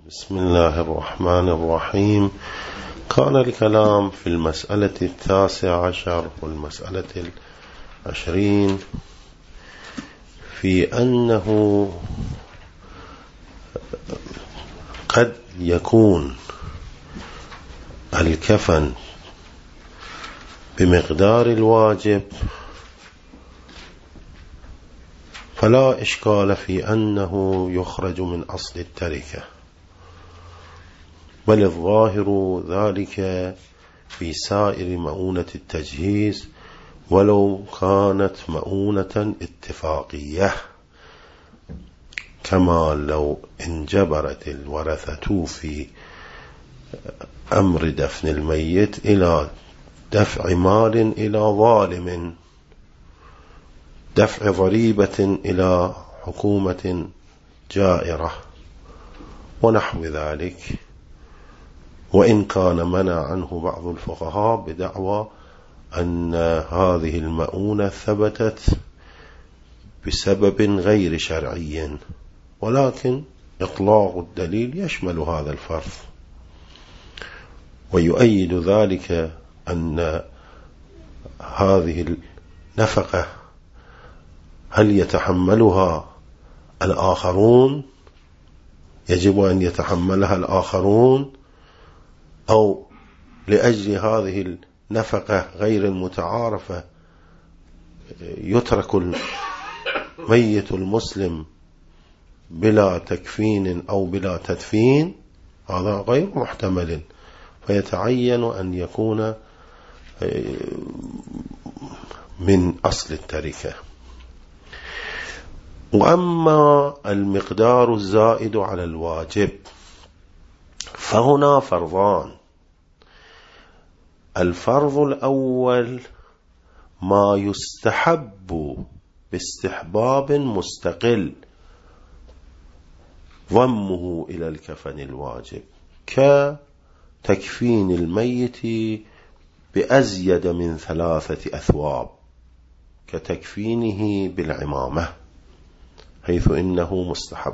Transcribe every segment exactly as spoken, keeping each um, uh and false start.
بسم الله الرحمن الرحيم. كان الكلام في المسألة التاسعة عشر والمسألة العشرين في أنه قد يكون الكفن بمقدار الواجب، فلا إشكال في أنه يخرج من أصل التركة، بل الظاهر ذلك في سائر مؤونة التجهيز ولو كانت مؤونة اتفاقية، كما لو انجبرت الورثة في أمر دفن الميت إلى دفع مال إلى ظالم، دفع ضريبة إلى حكومة جائرة ونحو ذلك، وإن كان منع عنه بعض الفقهاء بدعوى أن هذه المؤونة ثبتت بسبب غير شرعي، ولكن إطلاق الدليل يشمل هذا الفرض. ويؤيد ذلك أن هذه النفقة هل يتحملها الآخرون، يجب أن يتحملها الآخرون، أو لأجل هذه النفقة غير المتعارفة يترك الميت المسلم بلا تكفين أو بلا تدفين، هذا غير محتمل، فيتعين أن يكون من أصل التركة. وأما المقدار الزائد على الواجب فهنا فرضان. الفرض الأول ما يستحب باستحباب مستقل ضمه إلى الكفن الواجب، كتكفين الميت بأزيد من ثلاثة أثواب، كتكفينه بالعمامة، حيث إنه مستحب.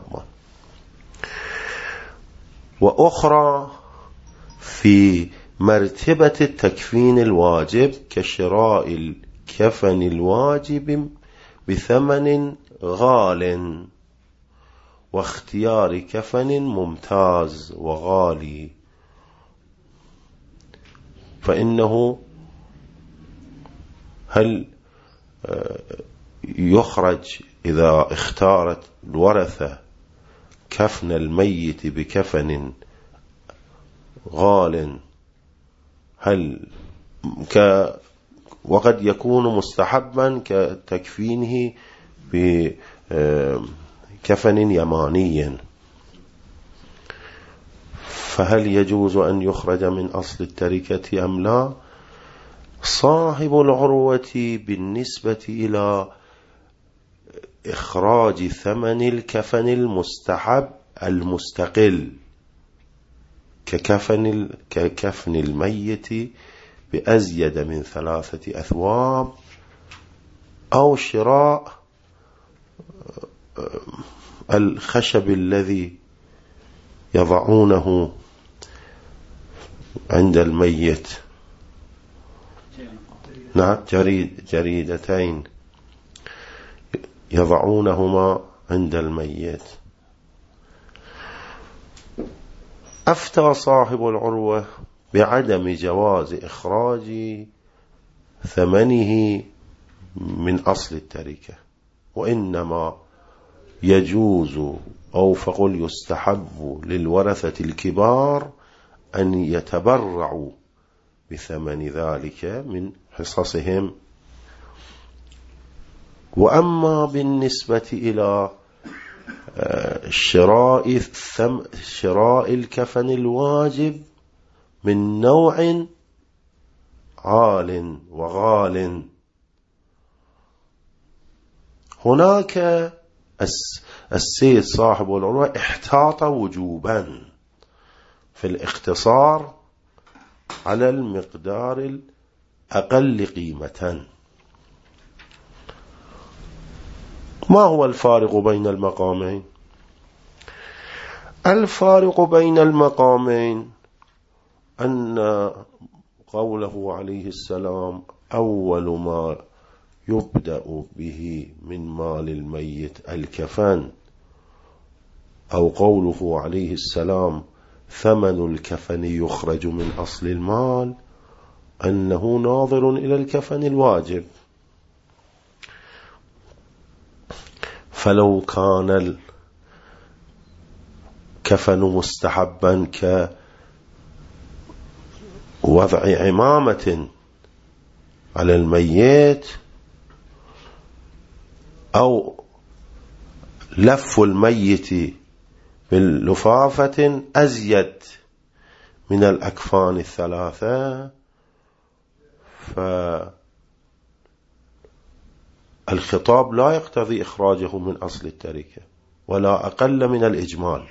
وأخرى في مرتبة التكفين الواجب كشراء الكفن الواجب بثمن غال واختيار كفن ممتاز وغالي، فإنه هل يخرج إذا اختارت الورثة كفن الميت بكفن غال، هل ك وقد يكون مستحبا كتكفينه بكفن يماني، فهل يجوز أن يخرج من أصل التركة أم لا؟ صاحب العروة بالنسبة إلى إخراج ثمن الكفن المستحب المستقل ككفن ككفن الميت بأزيد من ثلاثة أثواب، أو شراء الخشب الذي يضعونه عند الميت، نعم جريد جريدتين يضعونهما عند الميت. أفتى صاحب العروة بعدم جواز إخراج ثمنه من أصل التركة، وإنما يجوز أو فقل يستحب للورثة الكبار أن يتبرعوا بثمن ذلك من حصصهم. وأما بالنسبة إلى شراء شراء الكفن الواجب من نوع عال وغال، هناك السيد صاحب العروة احتاط وجوبا في الاقتصار على المقدار الأقل قيمة. ما هو الفارق بين المقامين؟ الفارق بين المقامين أن قوله عليه السلام أول ما يبدأ به من مال الميت الكفن، أو قوله عليه السلام ثمن الكفن يخرج من أصل المال، أنه ناظر إلى الكفن الواجب. فلو كان الكفن مستحبا كوضع عمامة على الميت أو لف الميت باللفافة أزيد من الأكفان الثلاثة، فالخطاب لا يقتضي إخراجه من أصل التركة ولا أقل من الإجمال.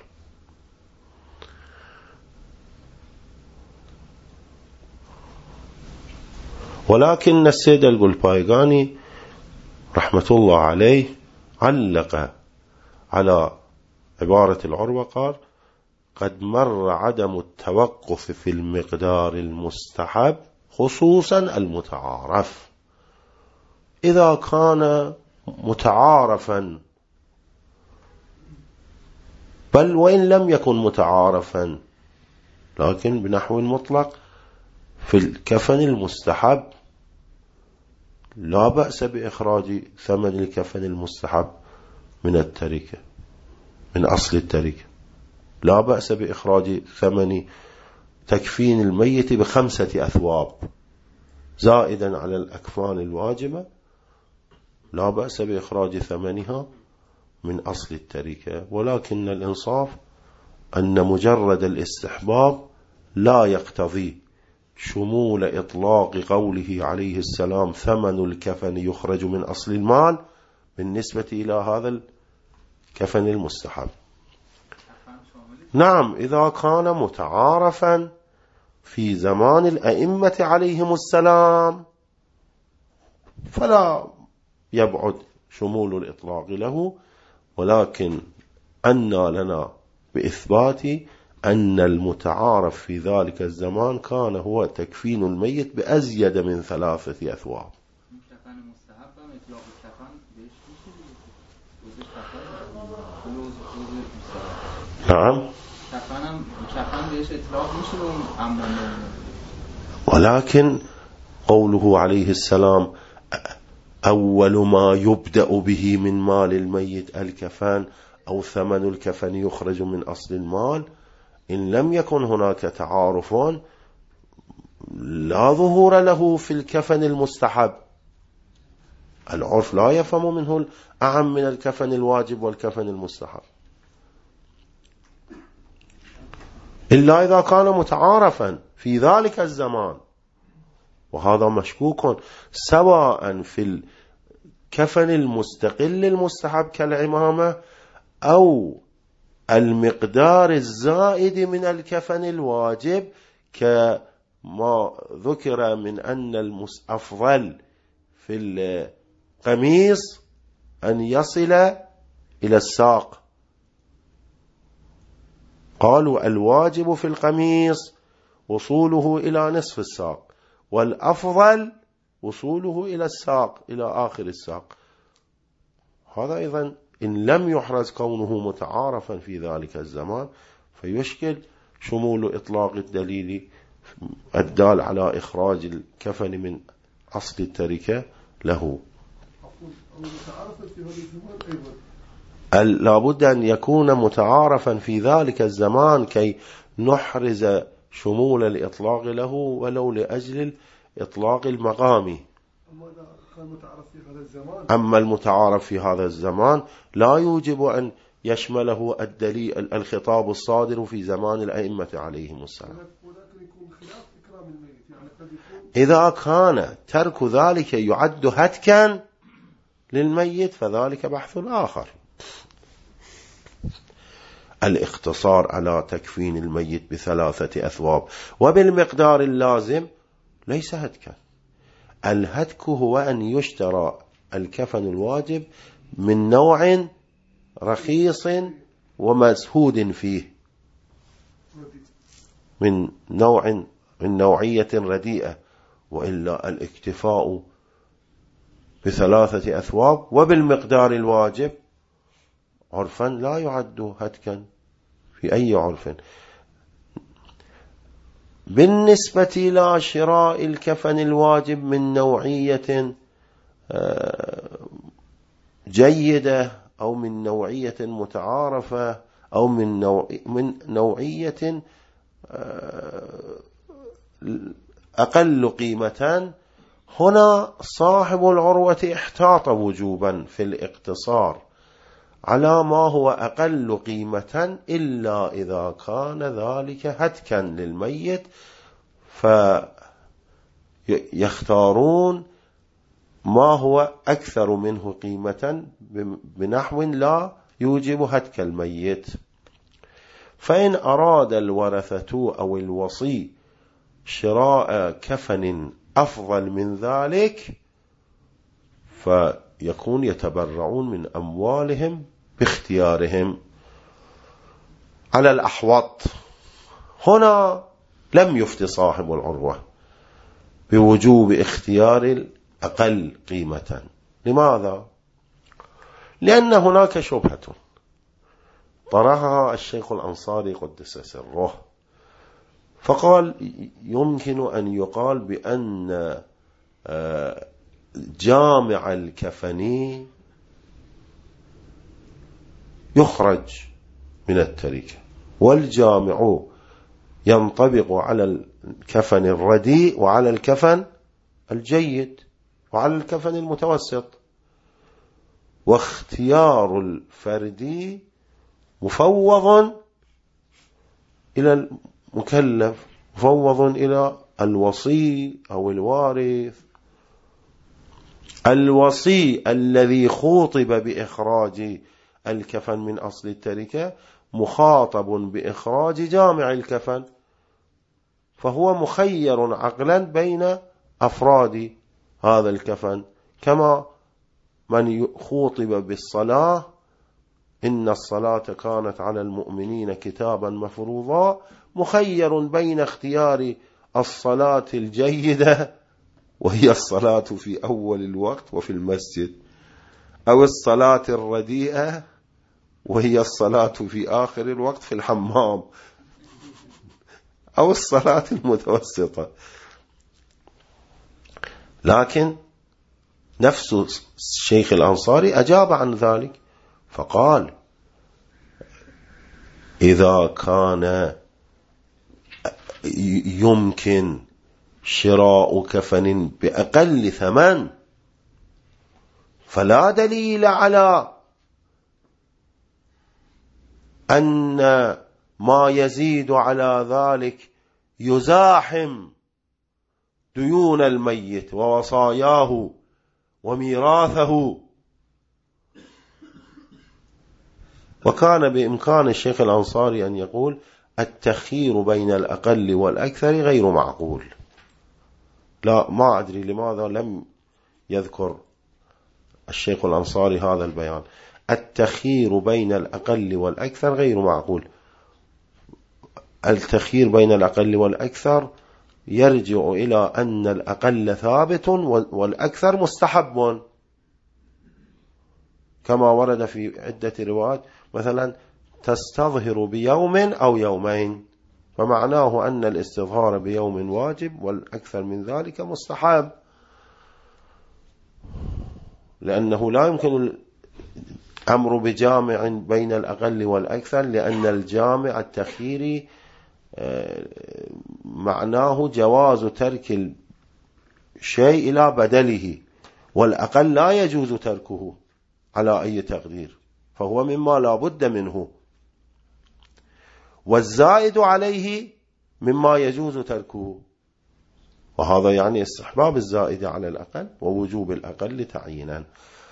ولكن السيد القلبايقاني رحمة الله عليه علق على عبارة العروة قال قد مر عدم التوقف في المقدار المستحب خصوصا المتعارف. إذا كان متعارفا، بل وإن لم يكن متعارفا لكن بنحو مطلق في الكفن المستحب، لا بأس بإخراج ثمن الكفن المستحب من التركة، من أصل التركة. لا بأس بإخراج ثمن تكفين الميت بخمسة أثواب زائدا على الأكفان الواجبة، لا بأس بإخراج ثمنها من أصل التركة. ولكن الإنصاف أن مجرد الاستحباب لا يقتضي شمول إطلاق قوله عليه السلام ثمن الكفن يخرج من أصل المال بالنسبة إلى هذا الكفن المستحب. نعم، إذا كان متعارفا في زمان الأئمة عليهم السلام فلا يبعد شمول الإطلاق له، ولكن أن لنا بإثبات أن المتعارف في ذلك الزمان كان هو تكفين الميت بأزيد من ثلاثة أثواب. نعم، ولكن قوله عليه السلام أول ما يبدأ به من مال الميت الكفن أو ثمن الكفن يخرج من أصل المال، إن لم يكن هناك تعارف لا ظهور له في الكفن المستحب. العرف لا يفهم منه الأعم من الكفن الواجب والكفن المستحب إلا إذا كان متعارفا في ذلك الزمان، وهذا مشكوك سواء في الكفن المستقل المستحب كالعمامة أو المقدار الزائد من الكفن الواجب، كما ذكر من أن الأفضل في القميص أن يصل إلى الساق. قالوا الواجب في القميص وصوله إلى نصف الساق، والأفضل وصوله إلى الساق، إلى آخر الساق. هذا أيضا إن لم يحرز كونه متعارفا في ذلك الزمان فيشكل شمول إطلاق الدليل الدال على إخراج الكفن من أصل التركة له. لابد أن يكون متعارفا في ذلك الزمان كي نحرز شمول الإطلاق له ولو لأجل إطلاق المقام. أما المتعارف في هذا الزمان لا يوجب أن يشمله الدليل الخطاب الصادر في زمان الأئمة عليهم السلام. إذا كان ترك ذلك يعد هتكا للميت فذلك بحث آخر. الاقتصار على تكفين الميت بثلاثة أثواب وبالمقدار اللازم ليس هتكا. الهتك هو أن يشترى الكفن الواجب من نوع رخيص ومزهود فيه من نوع من نوعية رديئة، وإلا الاكتفاء بثلاثة أثواب وبالمقدار الواجب عرفا لا يعد هتكا في أي عرف. بالنسبة إلى شراء الكفن الواجب من نوعية جيدة أو من نوعية متعارفة أو من نوع من نوعية أقل قيمة، هنا صاحب العروة احتاط وجوبا في الاقتصار على ما هو أقل قيمة إلا إذا كان ذلك هتكا للميت، فيختارون ما هو أكثر منه قيمة بنحو لا يوجب هتك الميت. فإن أراد الورثة أو الوصي شراء كفن أفضل من ذلك فيكون يتبرعون من أموالهم باختيارهم على الأحوط. هنا لم يفت صاحب العروة بوجوب اختيار الأقل قيمة. لماذا؟ لأن هناك شبهة طرحها الشيخ الأنصاري قدس سره، فقال يمكن أن يقال بأن جامع الكفن يخرج من التركة، والجامع ينطبق على الكفن الرديء وعلى الكفن الجيد وعلى الكفن المتوسط، واختيار الفردي مفوض إلى المكلف، مفوض إلى الوصي أو الوارث. الوصي الذي خوطب بإخراج الكفن من أصل التركة مخاطب بإخراج جامع الكفن، فهو مخير عقلا بين أفراد هذا الكفن، كما من خوطب بالصلاة إن الصلاة كانت على المؤمنين كتابا مفروضا، مخير بين اختيار الصلاة الجيدة وهي الصلاة في أول الوقت وفي المسجد، أو الصلاة الرديئة وهي الصلاة في آخر الوقت في الحمام، أو الصلاة المتوسطة. لكن نفس الشيخ الأنصاري أجاب عن ذلك فقال إذا كان يمكن شراء كفن بأقل ثمن فلا دليل على أن ما يزيد على ذلك يزاحم ديون الميت ووصاياه وميراثه. وكان بإمكان الشيخ الأنصاري أن يقول التخيير بين الأقل والأكثر غير معقول. لا، ما أدري لماذا لم يذكر الشيخ الأنصاري هذا البيان. التخيير بين الأقل والأكثر غير معقول. التخيير بين الأقل والأكثر يرجع إلى أن الأقل ثابت والأكثر مستحب، كما ورد في عدة روايات مثلا تستظهر بيوم أو يومين، فمعناه أن الاستظهار بيوم واجب والأكثر من ذلك مستحب، لأنه لا يمكن الأمر بجامع بين الأقل والأكثر، لأن الجامع التخييري معناه جواز ترك الشيء إلى بدله، والأقل لا يجوز تركه على أي تقدير، فهو مما لا بد منه، والزائد عليه مما يجوز تركه، وهذا يعني استحباب الزائد على الأقل ووجوب الأقل تعيينا.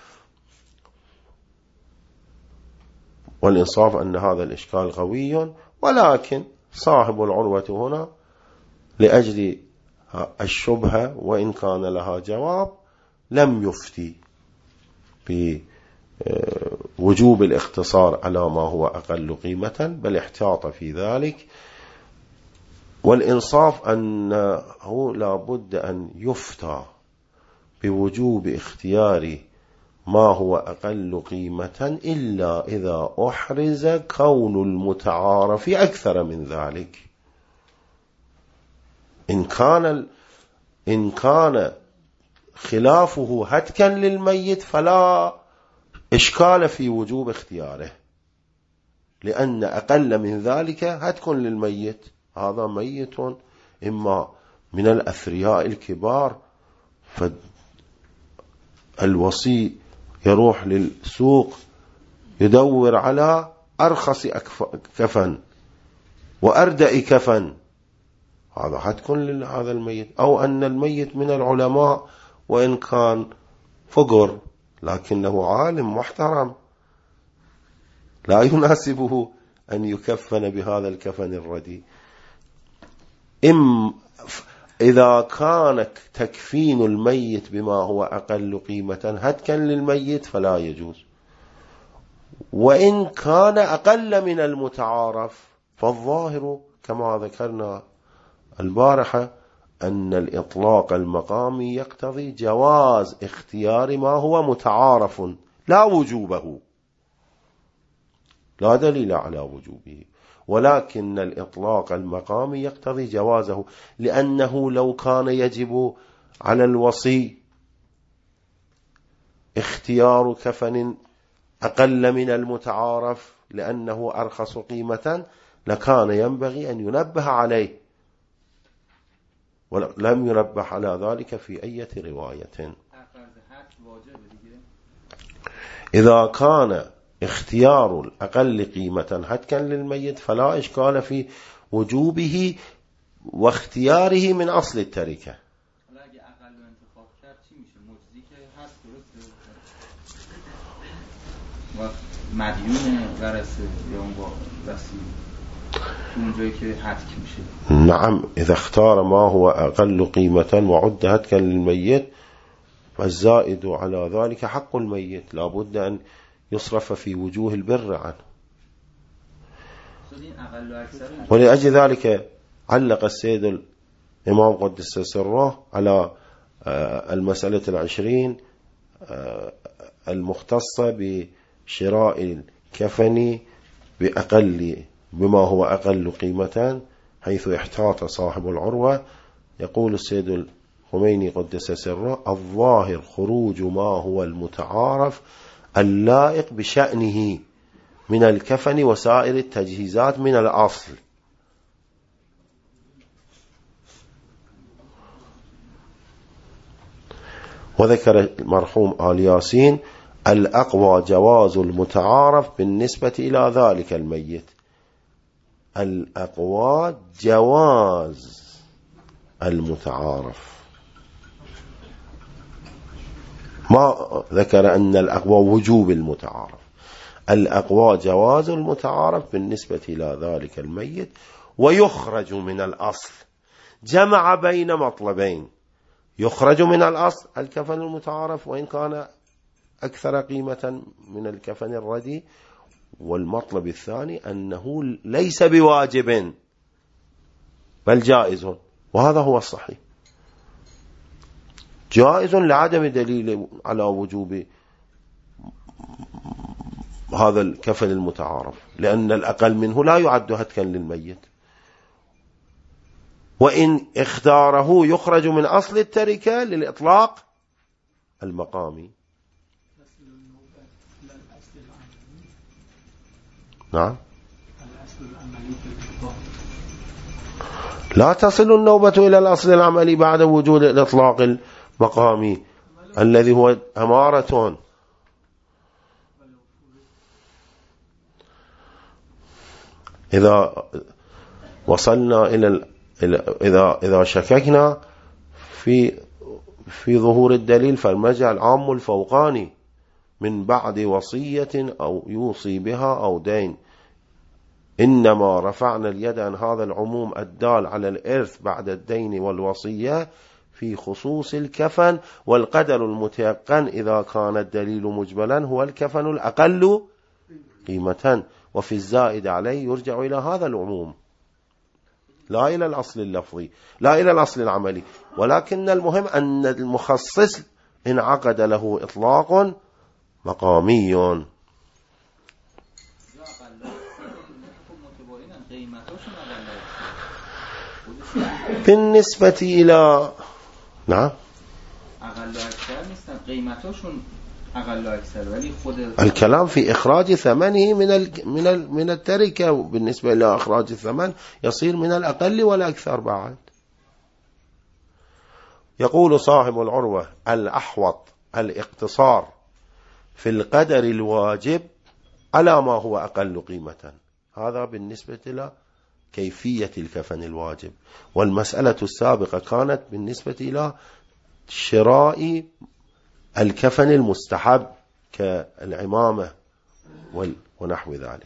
والإنصاف أن هذا الإشكال قوي، ولكن صاحب العروة هنا لأجل الشبهة وإن كان لها جواب لم يفتي بوجوب الاختصار على ما هو أقل قيمة، بل احتاط في ذلك والإنصاف أنه لا بد أن يفتى بوجوب اختيار ما هو أقل قيمة إلا إذا أحرز كون المتعارف أكثر من ذلك. إن كان إن كان خلافه هتكا للميت فلا إشكال في وجوب اختياره، لأن أقل من ذلك هتك للميت. هذا ميت إما من الأثرياء الكبار، فالوصي يروح للسوق يدور على أرخص كفن وأردأ كفن، هذا هتكون لهذا الميت. أو أن الميت من العلماء وإن كان فقر لكنه عالم محترم، لا يناسبه أن يكفن بهذا الكفن الردي. إم إذا كان تكفين الميت بما هو أقل قيمة هتكا للميت فلا يجوز. وإن كان أقل من المتعارف فالظاهر كما ذكرنا البارحة أن الإطلاق المقامي يقتضي جواز اختيار ما هو متعارف لا وجوبه، لا دليل على وجوبه، ولكن الإطلاق المقامي يقتضي جوازه، لأنه لو كان يجب على الوصي اختيار كفن أقل من المتعارف لأنه أرخص قيمة لكان ينبغي أن ينبه عليه، ولم ينبه على ذلك في أي رواية. إذا كان اختيار الأقل قيمة هتكا للميت فلا إشكال في وجوبه واختياره من أصل التركة. نعم، إذا اختار ما هو أقل قيمة وعد هتكا للميت فالزائد على ذلك حق الميت، لا بد أن يصرف في وجوه البر عنه. ولأجل ذلك علق السيد الإمام قدس سره على المسألة العشرين المختصة بشراء الكفن بأقل بما هو أقل قيمة، حيث احتاط صاحب العروة. يقول السيد الخميني قدس سره: الظاهر خروج ما هو المتعارف اللائق بشأنه من الكفن وسائر التجهيزات من الأصل. وذكر المرحوم آل ياسين: الأقوى جواز المتعارف بالنسبة إلى ذلك الميت. الأقوى جواز المتعارف، ما ذكر أن الأقوى وجوب المتعارف. الأقوى جواز المتعارف بالنسبة إلى ذلك الميت، ويخرج من الأصل. جمع بين مطلبين: يخرج من الأصل الكفن المتعارف وإن كان أكثر قيمة من الكفن الردي، والمطلب الثاني أنه ليس بواجب بل جائز، وهذا هو الصحيح، جائز لعدم دليل على وجوب هذا الكفن المتعارف، لأن الأقل منه لا يعد هتكا للميت. وإن اختاره يخرج من أصل التركة للإطلاق المقامي. نعم، لا تصل النوبة إلى الأصل العملي بعد وجود الإطلاق المقامي الذي هو أمارة. إذا وصلنا إلى إذا إذا شككنا في في ظهور الدليل فالمرجع العام الفوقاني من بعد وصية أو يوصي بها أو دين. إنما رفعنا اليد عن هذا العموم الدال على الإرث بعد الدين والوصية في خصوص الكفن، والقدر المتيقن إذا كان الدليل مجملا هو الكفن الأقل قيمة، وفي الزائد عليه يرجع إلى هذا العموم لا إلى الأصل اللفظي، لا إلى الأصل العملي، ولكن المهم أن المخصص انعقد له إطلاق مقامي. بالنسبة إلى نعم أقل أكثر مثل قيمتوشون أقل أكثر، ولی خود الكلام في إخراج ثمنه من ال... من ال... من التركة، بالنسبة إلى إخراج الثمن يصير من الأقل والأكثر بعد. يقول صاحب العروة: الأحوط الاقتصار في القدر الواجب على ما هو أقل قيمة. هذا بالنسبة إلى كيفية الكفن الواجب، والمسألة السابقة كانت بالنسبة إلى شراء الكفن المستحب كالعمامة ونحو ذلك.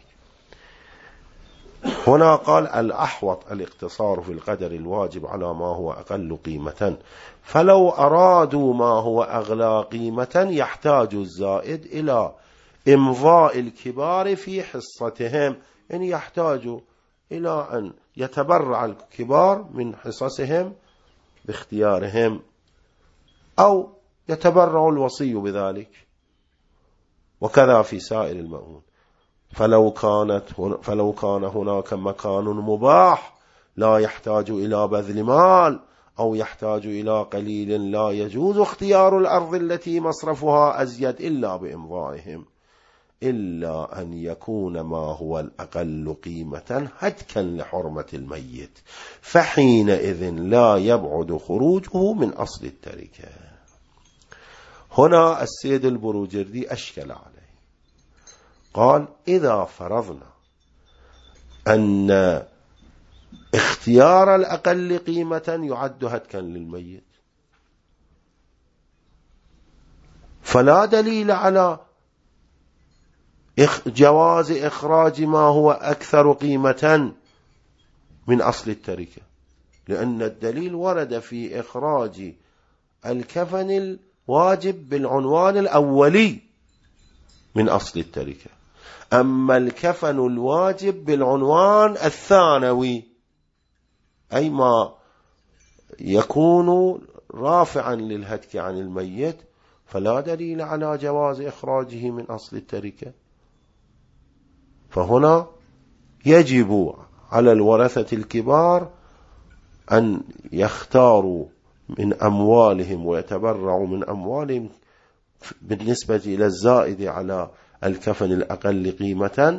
هنا قال: الأحوط الاقتصار في القدر الواجب على ما هو أقل قيمة، فلو أرادوا ما هو أغلى قيمة يحتاج الزائد إلى إمضاء الكبار في حصتهم، إن يحتاجوا إلى أن يتبرع الكبار من حصصهم باختيارهم، أو يتبرع الوصي بذلك، وكذا في سائر المؤون. فلو كانت فلو كان هناك مكان مباح لا يحتاج إلى بذل مال، أو يحتاج إلى قليل، لا يجوز اختيار الأرض التي مصرفها أزيد إلا بإمضائهم، إلا أن يكون ما هو الأقل قيمة هتكا لحرمة الميت، فحينئذ لا يبعد خروجه من أصل التركة. هنا السيد البروجردي أشكل عليه، قال: إذا فرضنا أن اختيار الأقل قيمة يعد هتكا للميت، فلا دليل على جواز إخراج ما هو أكثر قيمة من أصل التركة، لأن الدليل ورد في إخراج الكفن الواجب بالعنوان الأولي من أصل التركة، أما الكفن الواجب بالعنوان الثانوي، أي ما يكون رافعا للهتك عن الميت، فلا دليل على جواز إخراجه من أصل التركة. فهنا يجب على الورثة الكبار أن يختاروا من أموالهم ويتبرعوا من أموالهم بالنسبة إلى الزائد على الكفن الأقل قيمة،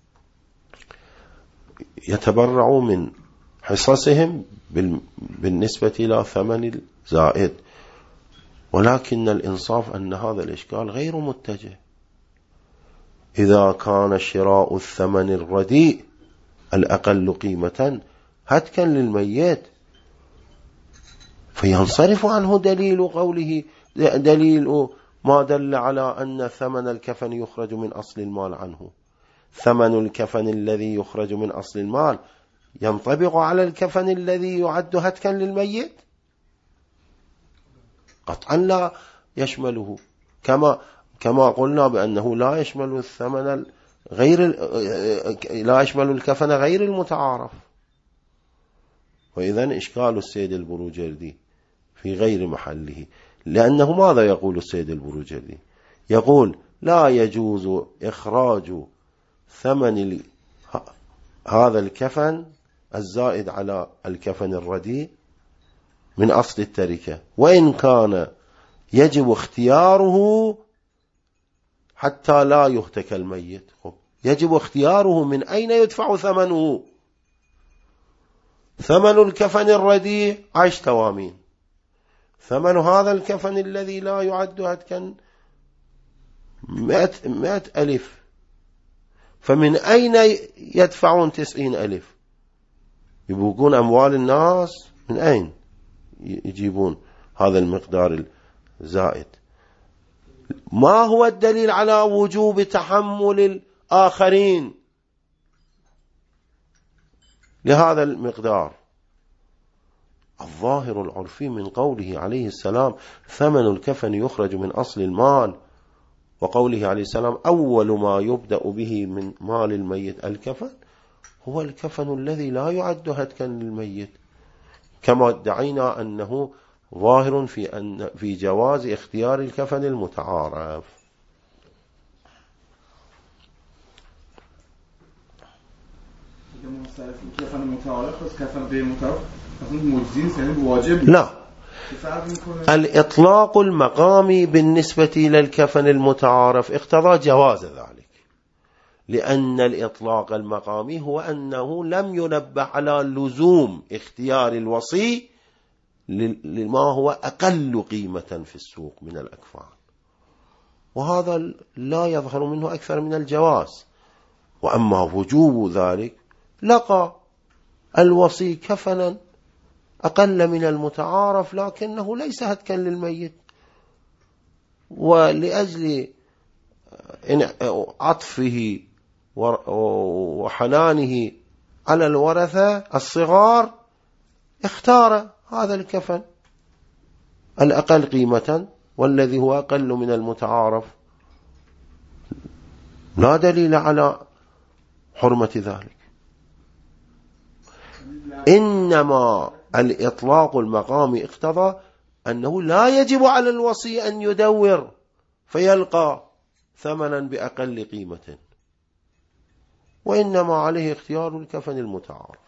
يتبرعوا من حصصهم بالنسبة إلى ثمن الزائد. ولكن الإنصاف أن هذا الإشكال غير متجه. إذا كان شراء الثمن الرديء الأقل قيمة هتكا للميت، فينصرف عنه دليل قوله دليل ما دل على أن ثمن الكفن يخرج من أصل المال عنه. ثمن الكفن الذي يخرج من أصل المال ينطبق على الكفن الذي يعد هتكا للميت؟ قطعا لا يشمله، كما كما قلنا بأنه لا يشمل الثمن غير لا يشمل الكفن غير المتعارف. وإذن إشكال السيد البروجردي في غير محله، لأنه ماذا يقول السيد البروجردي؟ يقول: لا يجوز إخراج ثمن هذا الكفن الزائد على الكفن الرديء من أصل التركة، وإن كان يجب اختياره حتى لا يهتك الميت. يجب اختياره، من أين يدفع ثمنه؟ ثمن الكفن الرديء عشر توامين، ثمن هذا الكفن الذي لا يعد هتكا مئة, مئة ألف، فمن أين يدفعون تسعين ألف؟ يبقون أموال الناس، من أين يجيبون هذا المقدار الزائد؟ ما هو الدليل على وجوب تحمل الآخرين لهذا المقدار؟ الظاهر العرفي من قوله عليه السلام: ثمن الكفن يخرج من أصل المال، وقوله عليه السلام: أول ما يبدأ به من مال الميت الكفن، هو الكفن الذي لا يعد هتكا للميت، كما ادعينا أنه ظاهر في أن في جواز اختيار الكفن المتعارف. كفن متعارف بس كفن غير متعارف مجزين سند واجب. لا، الإطلاق المقامي بالنسبة للكفن المتعارف اقتضى جواز ذلك، لأن الإطلاق المقامي هو أنه لم ينبه على لزوم اختيار الوصي لما هو أقل قيمة في السوق من الأكفان، وهذا لا يظهر منه أكثر من الجواز. وأما وجوب ذلك لقى الوصي كفنا أقل من المتعارف لكنه ليس هتكا للميت، ولأجل عطفه وحنانه على الورثة الصغار اختار هذا الكفن الأقل قيمة والذي هو أقل من المتعارف، لا دليل على حرمة ذلك. إنما الإطلاق المقامي اقتضى أنه لا يجب على الوصي أن يدور فيلقى ثمنا بأقل قيمة، وإنما عليه اختيار الكفن المتعارف.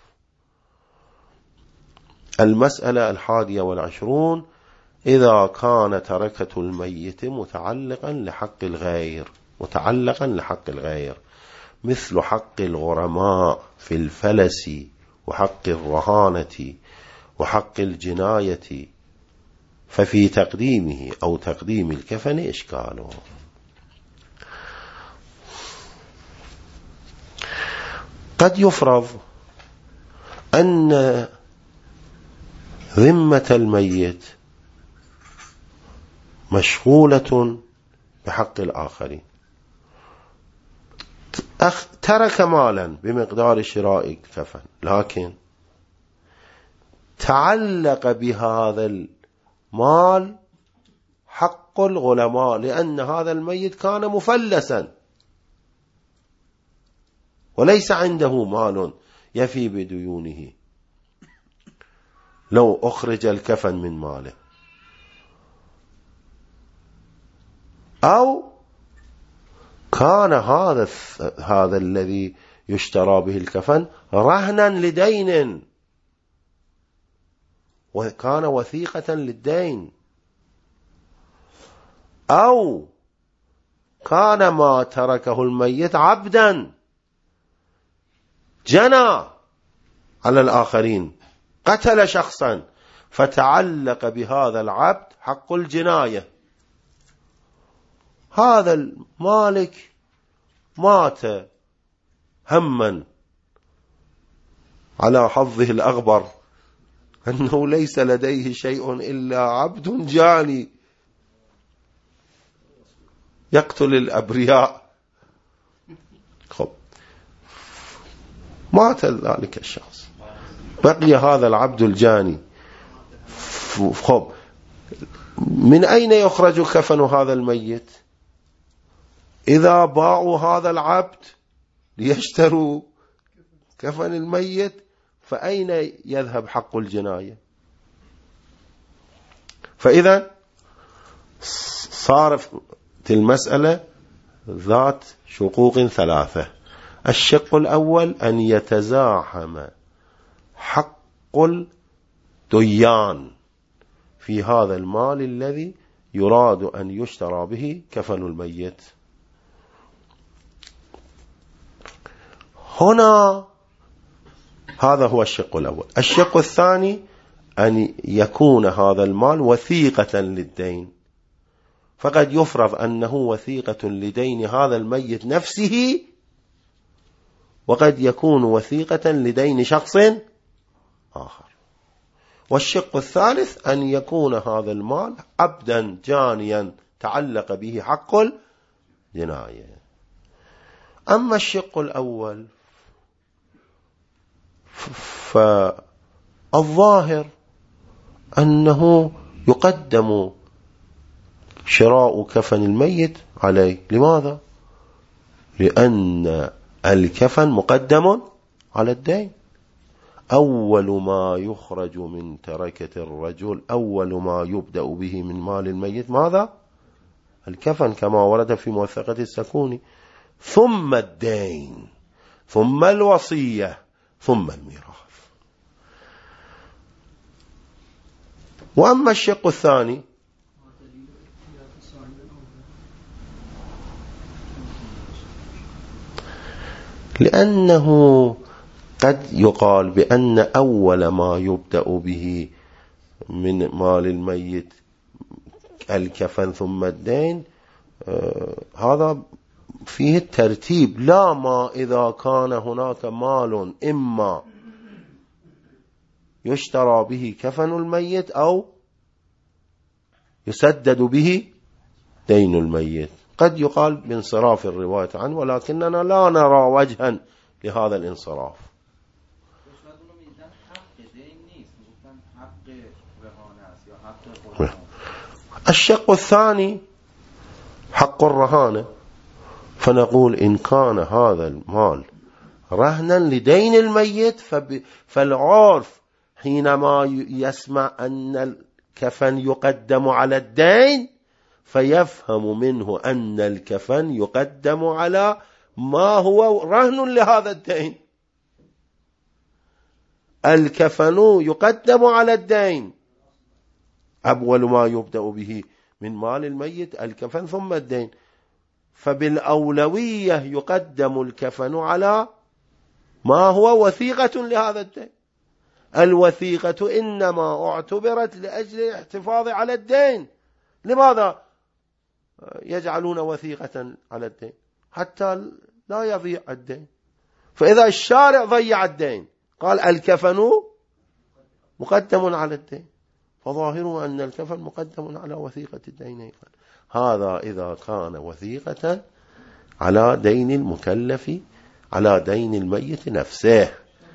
المسألة الحادية والعشرون: إذا كان تركة الميت متعلقا لحق الغير متعلقا لحق الغير مثل حق الغرماء في الفلس وحق الرهانة وحق الجناية، ففي تقديمه أو تقديم الكفن إشكاله. قد يفرض أن ذمة الميت مشغولة بحق الآخرين، ترك مالا بمقدار شراء الكفن، لكن تعلق بهذا المال حق الغلماء لأن هذا الميت كان مفلسا وليس عنده مال يفي بديونه لو أخرج الكفن من ماله، أو كان هذا هذا الذي يشترى به الكفن رهنا لدين وكان وثيقة للدين، أو كان ما تركه الميت عبدا جنى على الآخرين، قتل شخصا فتعلق بهذا العبد حق الجناية، هذا المالك مات هما على حظه الأغبر أنه ليس لديه شيء إلا عبد جاني يقتل الأبرياء، خب مات ذلك الشخص، بقي هذا العبد الجاني، خب من أين يخرج كفن هذا الميت؟ إذا باعوا هذا العبد ليشتروا كفن الميت فأين يذهب حق الجناية؟ فإذا صارت المسألة ذات شقوق ثلاثة: الشق الأول أن يتزاحم حق الديان في هذا المال الذي يراد أن يشترى به كفن الميت. هنا هذا هو الشق الأول. الشق الثاني أن يكون هذا المال وثيقة للدين، فقد يفرض أنه وثيقة لدين هذا الميت نفسه، وقد يكون وثيقة لدين شخص آخر. والشق الثالث أن يكون هذا المال عبدا جانيا تعلق به حق الجناية. أما الشق الأول فالظاهر أنه يقدم شراء كفن الميت عليه. لماذا؟ لأن الكفن مقدم على الدين. أول ما يخرج من تركة الرجل، أول ما يبدأ به من مال الميت ماذا؟ الكفن كما ورد في موثقة السكوني، ثم الدين، ثم الوصية، ثم الميراث. وأما الشق الثاني لأنه قد يقال بأن أول ما يبدأ به من مال الميت الكفن ثم الدين، آه هذا فيه الترتيب، لا ما إذا كان هناك مال إما يشترى به كفن الميت أو يسدد به دين الميت. قد يقال بانصراف الرواية عنه، ولكننا لا نرى وجها لهذا الانصراف. الشق الثاني حق الرهانة، فنقول إن كان هذا المال رهنا لدين الميت فالعرف حينما يسمع أن الكفن يقدم على الدين فيفهم منه أن الكفن يقدم على ما هو رهن لهذا الدين. الكفن يقدم على الدين، أول ما يبدأ به من مال الميت الكفن ثم الدين، فبالأولوية يقدم الكفن على ما هو وثيقة لهذا الدين. الوثيقة إنما اعتبرت لأجل الاحتفاظ على الدين. لماذا يجعلون وثيقة على الدين؟ حتى لا يضيع الدين. فإذا الشارع ضيع الدين قال الكفن مقدم على الدين، فظاهره أن الكفن مقدم على وثيقة الدين. هذا إذا كان وثيقة على دين المكلف، على دين الميت نفسه.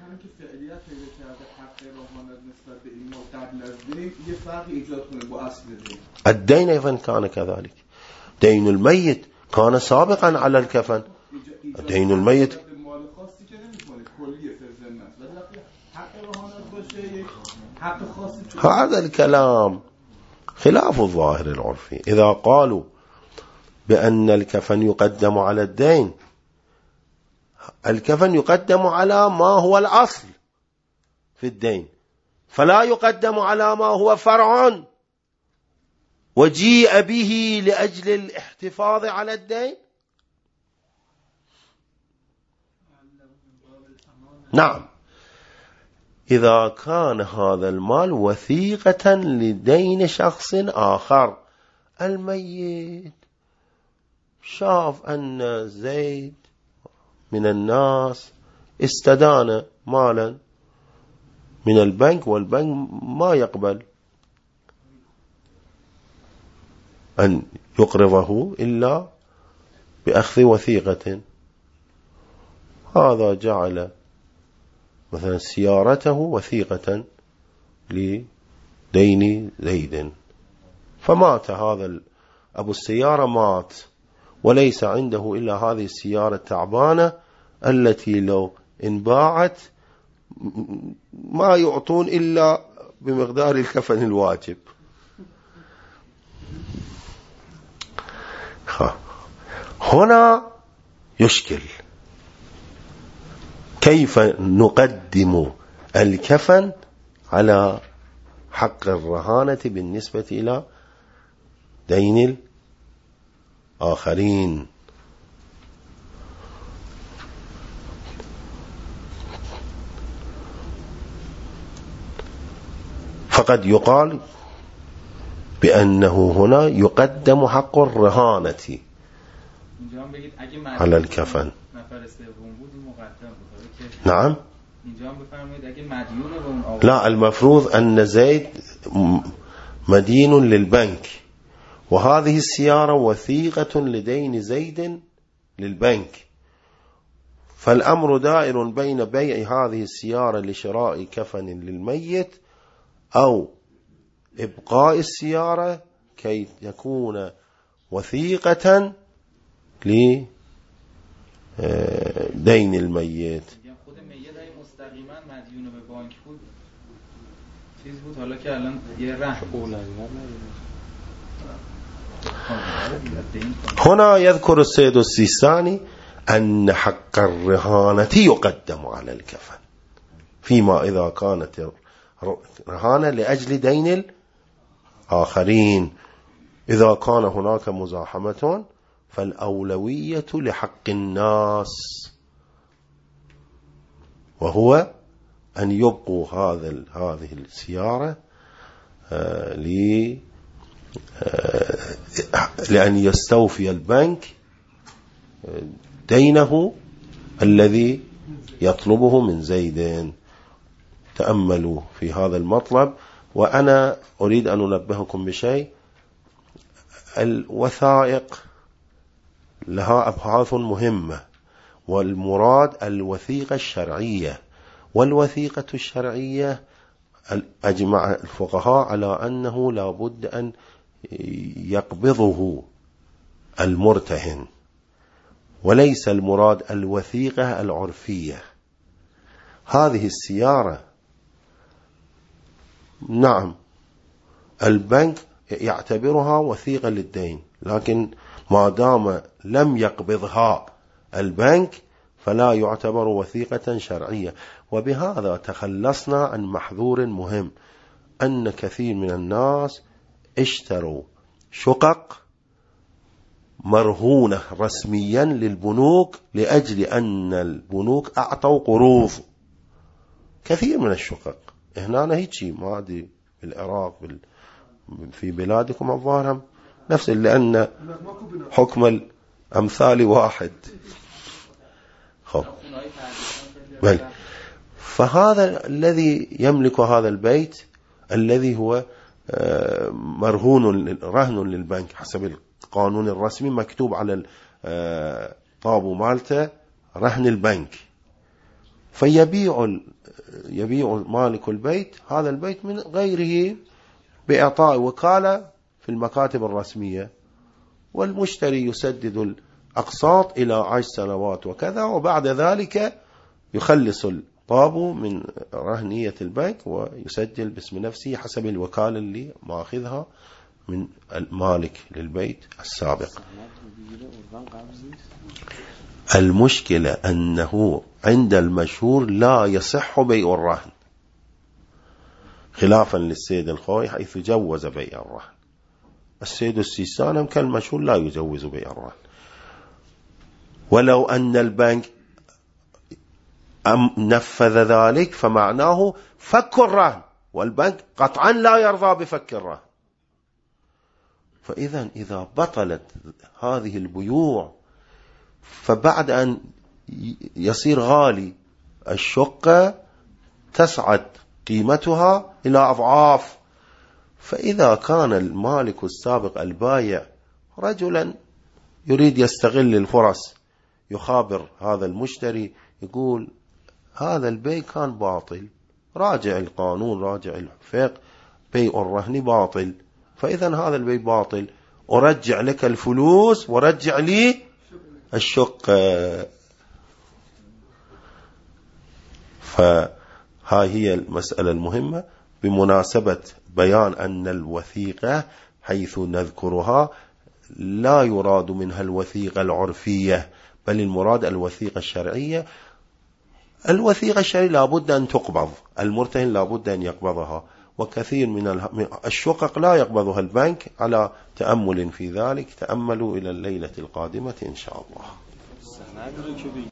الدين أيضا كان كذلك، دين الميت كان سابقا على الكفن. دين الميت هذا الكلام خلاف الظاهر العرفي. إذا قالوا بأن الكفن يقدم على الدين، الكفن يقدم على ما هو الأصل في الدين، فلا يقدم على ما هو فرع وجيء به لأجل الاحتفاظ على الدين. نعم، إذا كان هذا المال وثيقة لدين شخص آخر. الميت شاف أن زيد من الناس استدان مالا من البنك، والبنك ما يقبل أن يقرضه إلا بأخذ وثيقة. هذا جعل مثلا سيارته وثيقة لدين زيد، فمات هذا أبو السيارة، مات وليس عنده إلا هذه السيارة التعبانة التي لو انباعت ما يعطون إلا بمقدار الكفن الواجب. هنا يشكل كيف نقدم الكفن على حق الرهانة بالنسبة إلى دين الآخرين. فقد يقال بأنه هنا يقدم حق الرهانة على الكفن. نعم، لا، المفروض أن زيد مدين للبنك، وهذه السيارة وثيقة لدين زيد للبنك، فالأمر دائر بين بيع هذه السيارة لشراء كفن للميت أو إبقاء السيارة كي يكون وثيقة لدين الميت. چیز بود حالا که الان یه رهن هنا يذكر السيد السيستاني أن حق الرهانة يقدم على الكفن فيما إذا كانت رهانة لأجل دين الآخرين. إذا كان هناك مزاحمة فالأولوية لحق الناس، وهو أن يبقوا هذا هذه السيارة آه آه لأن يستوفي البنك دينه الذي يطلبه من زيد. تأملوا في هذا المطلب. وأنا أريد أن أنبهكم بشيء: الوثائق لها أبحاث مهمة، والمراد الوثيقة الشرعية. والوثيقة الشرعية أجمع الفقهاء على أنه لا بد أن يقبضه المرتهن، وليس المراد الوثيقة العرفية. هذه السيارة نعم البنك يعتبرها وثيقة للدين، لكن ما دام لم يقبضها البنك فلا يعتبر وثيقة شرعية. وبهذا تخلصنا عن محظور مهم، أن كثير من الناس اشتروا شقق مرهونة رسميا للبنوك لأجل أن البنوك أعطوا قروض. كثير من الشقق هنا هيجي ما أدري بالعراق بال... في بلادكم الظاهر نفس، لأن حكم الأمثال واحد. خب. بل. فهذا الذي يملك هذا البيت الذي هو مرهون رهن للبنك حسب القانون الرسمي، مكتوب على طابو مالته رهن البنك، فيبيع يبيع مالك البيت هذا البيت من غيره بإعطاء وكالة في المكاتب الرسمية، والمشتري يسدد الأقساط إلى عشر سنوات وكذا، وبعد ذلك يخلص الطابو من رهنية البنك ويسجل باسم نفسه حسب الوكالة اللي ماخذها من المالك للبيت السابق. المشكلة أنه عند المشهور لا يصح بيع الرهن، خلافا للسيد الخوي حيث جوز بيع الرهن. السيد السيستاني كالمشهور لا يجوز بيع الرهن. ولو أن البنك نفذ ذلك فمعناه فك الرهن، والبنك قطعا لا يرضى بفك الرهن. فإذا إذا بطلت هذه البيوع فبعد أن يصير غالي الشقة تصعد قيمتها إلى أضعاف. فإذا كان المالك السابق البايع رجلا يريد يستغل الفرص، يخابر هذا المشتري يقول هذا البيع كان باطل، راجع القانون راجع الفقه، بيع الرهن باطل، فإذا هذا البيع باطل، أرجع لك الفلوس ورجع لي الشقة. فهاي هي المسألة المهمة بمناسبة بيان أن الوثيقة حيث نذكرها لا يراد منها الوثيقة العرفية، بل المراد الوثيقة الشرعية. الوثيقة الشرعية لابد أن تقبض، المرتهن لابد أن يقبضها، وكثير من الشقق لا يقبضها البنك. على تأمل في ذلك تأملوا إلى الليلة القادمة إن شاء الله.